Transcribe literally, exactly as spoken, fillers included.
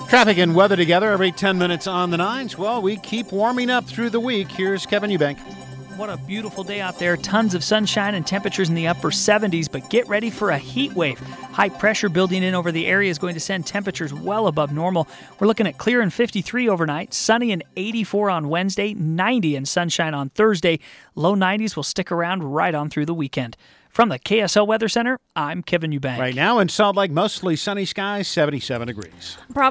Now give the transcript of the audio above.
Traffic and weather together every ten minutes on the nines. Well, we keep warming up through the week. Here's Kevin Eubank. What a beautiful day out there. Tons of sunshine and temperatures in the upper seventies, but get ready for a heat wave. High pressure building in over the area is going to send temperatures well above normal. We're looking at clear and fifty-three overnight, sunny and eighty-four on Wednesday, ninety and sunshine on Thursday. Low nineties will stick around right on through the weekend. From the K S L Weather Center, I'm Kevin Eubank. Right now in Salt Lake, mostly sunny skies, seventy-seven degrees.